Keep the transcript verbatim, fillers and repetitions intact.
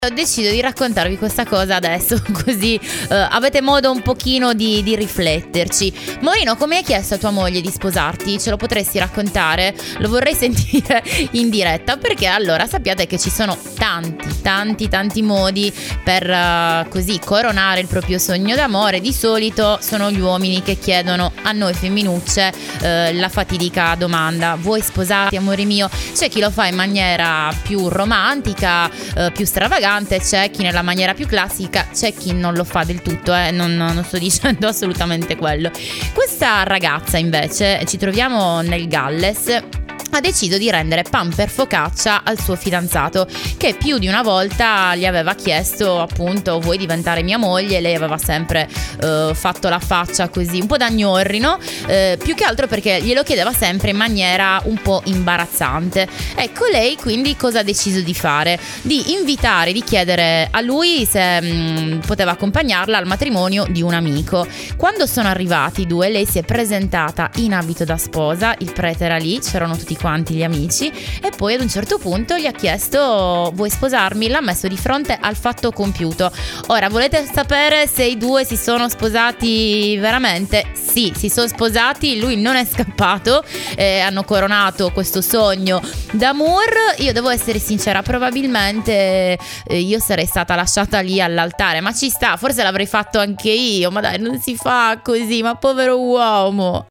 Ho deciso di raccontarvi questa cosa adesso, così uh, avete modo un pochino di, di rifletterci. Morino, come hai chiesto a tua moglie di sposarti? Ce lo potresti raccontare? Lo vorrei sentire in diretta, perché allora sappiate che ci sono tanti, tanti, tanti modi per uh, così coronare il proprio sogno d'amore. Di solito sono gli uomini che chiedono a noi femminucce uh, la fatidica domanda: vuoi sposarti, amore mio? C'è chi lo fa in maniera più romantica, uh, più stravagante. C'è chi nella maniera più classica, c'è chi non lo fa del tutto, eh? non, non sto dicendo assolutamente quello. Questa ragazza invece, ci troviamo nel Galles, ha deciso di rendere pan per focaccia al suo fidanzato, che più di una volta gli aveva chiesto appunto: vuoi diventare mia moglie? Lei aveva sempre uh, fatto la faccia così un po' da gnorrino, uh, più che altro perché glielo chiedeva sempre in maniera un po' imbarazzante. Ecco, lei quindi cosa ha deciso di fare? Di invitare, di chiedere a lui se mh, poteva accompagnarla al matrimonio di un amico. Quando sono arrivati i due, lei si è presentata in abito da sposa, il prete era lì, c'erano tutti quanti gli amici, e poi ad un certo punto gli ha chiesto: vuoi sposarmi? L'ha messo di fronte al fatto compiuto. Ora, volete sapere se i due si sono sposati veramente? Sì, si sono sposati, lui non è scappato, eh, hanno coronato questo sogno d'amour. Io devo essere sincera, probabilmente eh, io sarei stata lasciata lì all'altare, ma ci sta, forse l'avrei fatto anche io, ma dai, non si fa così, ma povero uomo.